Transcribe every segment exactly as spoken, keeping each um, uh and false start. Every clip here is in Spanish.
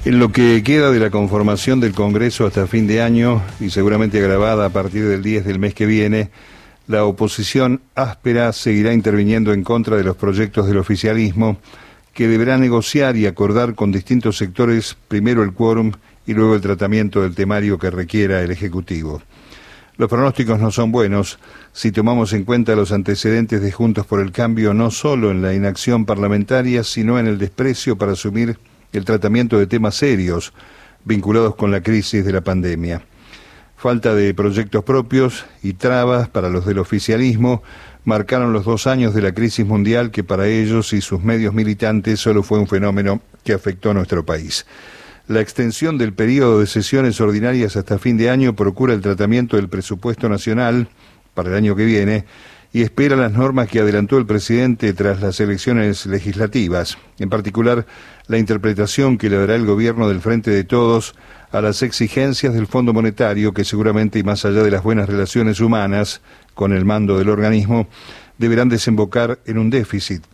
En lo que queda de la conformación del Congreso hasta fin de año, y seguramente agravada a partir del diez del mes que viene, la oposición áspera seguirá interviniendo en contra de los proyectos del oficialismo, que deberá negociar y acordar con distintos sectores primero el quórum y luego el tratamiento del temario que requiera el Ejecutivo. Los pronósticos no son buenos si tomamos en cuenta los antecedentes de Juntos por el Cambio, no solo en la inacción parlamentaria, sino en el desprecio para asumir el tratamiento de temas serios vinculados con la crisis de la pandemia. Falta de proyectos propios y trabas para los del oficialismo marcaron los dos años de la crisis mundial, que para ellos y sus medios militantes solo fue un fenómeno que afectó a nuestro país. La extensión del periodo de sesiones ordinarias hasta fin de año procura el tratamiento del presupuesto nacional para el año que viene y espera las normas que adelantó el presidente tras las elecciones legislativas, en particular la interpretación que le dará el gobierno del Frente de Todos a las exigencias del Fondo Monetario, que seguramente, y más allá de las buenas relaciones humanas con el mando del organismo, deberán desembocar en un déficit.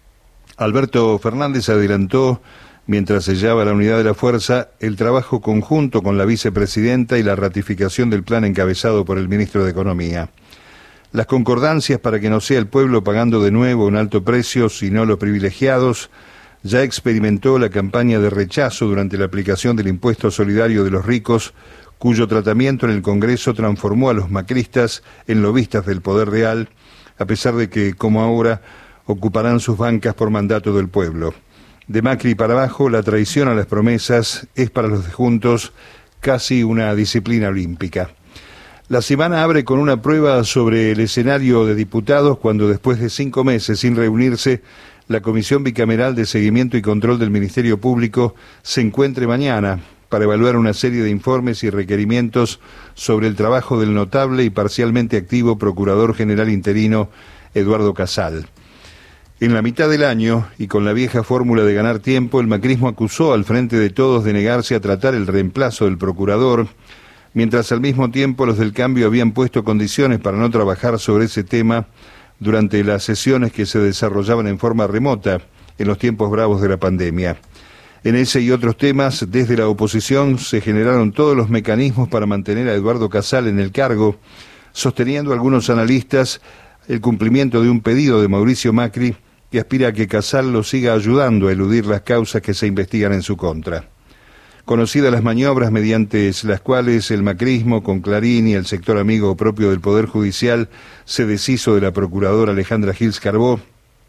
Alberto Fernández adelantó, mientras sellaba la unidad de la fuerza, el trabajo conjunto con la vicepresidenta y la ratificación del plan encabezado por el ministro de Economía. Las concordancias para que no sea el pueblo pagando de nuevo un alto precio, sino los privilegiados, ya experimentó la campaña de rechazo durante la aplicación del impuesto solidario de los ricos, cuyo tratamiento en el Congreso transformó a los macristas en lobistas del poder real, a pesar de que, como ahora, ocuparán sus bancas por mandato del pueblo. De Macri para abajo, la traición a las promesas es para los de Juntos casi una disciplina olímpica. La semana abre con una prueba sobre el escenario de diputados cuando, después de cinco meses sin reunirse, la Comisión Bicameral de Seguimiento y Control del Ministerio Público se encuentre mañana para evaluar una serie de informes y requerimientos sobre el trabajo del notable y parcialmente activo Procurador General interino Eduardo Casal. En la mitad del año, y con la vieja fórmula de ganar tiempo, el macrismo acusó al Frente de Todos de negarse a tratar el reemplazo del procurador, mientras al mismo tiempo los del Cambio habían puesto condiciones para no trabajar sobre ese tema durante las sesiones que se desarrollaban en forma remota en los tiempos bravos de la pandemia. En ese y otros temas, desde la oposición se generaron todos los mecanismos para mantener a Eduardo Casal en el cargo, sosteniendo algunos analistas el cumplimiento de un pedido de Mauricio Macri, que aspira a que Casal lo siga ayudando a eludir las causas que se investigan en su contra. Conocidas las maniobras mediante las cuales el macrismo, con Clarín y el sector amigo propio del Poder Judicial, se deshizo de la procuradora Alejandra Gils Carbó,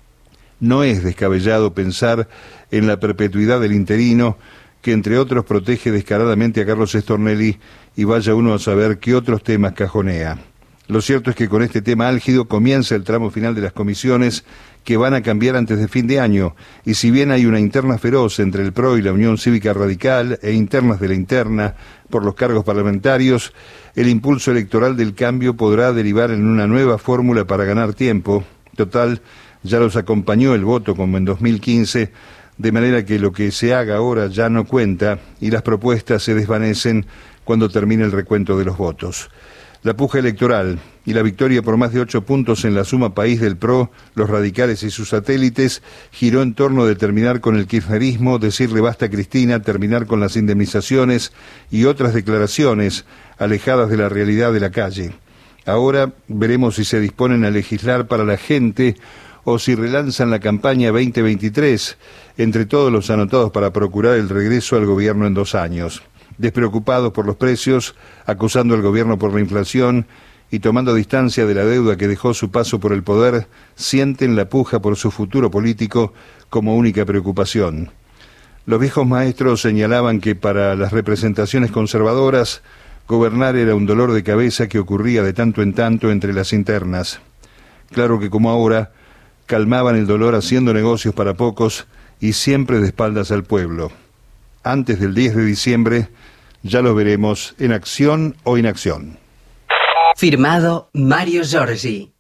no es descabellado pensar en la perpetuidad del interino, que entre otros protege descaradamente a Carlos Stornelli, y vaya uno a saber qué otros temas cajonea. Lo cierto es que con este tema álgido comienza el tramo final de las comisiones, que van a cambiar antes de fin de año, y si bien hay una interna feroz entre el P R O y la Unión Cívica Radical, e internas de la interna por los cargos parlamentarios, el impulso electoral del cambio podrá derivar en una nueva fórmula para ganar tiempo. Total, ya los acompañó el voto como en dos mil quince, de manera que lo que se haga ahora ya no cuenta, y las propuestas se desvanecen cuando termine el recuento de los votos. La puja electoral y la victoria por más de ocho puntos en la suma país del P R O, los radicales y sus satélites, giró en torno de terminar con el kirchnerismo, decirle basta a Cristina, terminar con las indemnizaciones y otras declaraciones alejadas de la realidad de la calle. Ahora veremos si se disponen a legislar para la gente o si relanzan la campaña veinte veintitrés entre todos los anotados para procurar el regreso al gobierno en dos años. Despreocupados por los precios, acusando al gobierno por la inflación y tomando distancia de la deuda que dejó su paso por el poder, sienten la puja por su futuro político como única preocupación. Los viejos maestros señalaban que para las representaciones conservadoras, gobernar era un dolor de cabeza que ocurría de tanto en tanto entre las internas. Claro que como ahora, calmaban el dolor haciendo negocios para pocos y siempre de espaldas al pueblo. Antes del diez de diciembre, ya lo veremos en acción o inacción. Firmado Mario Giorgi.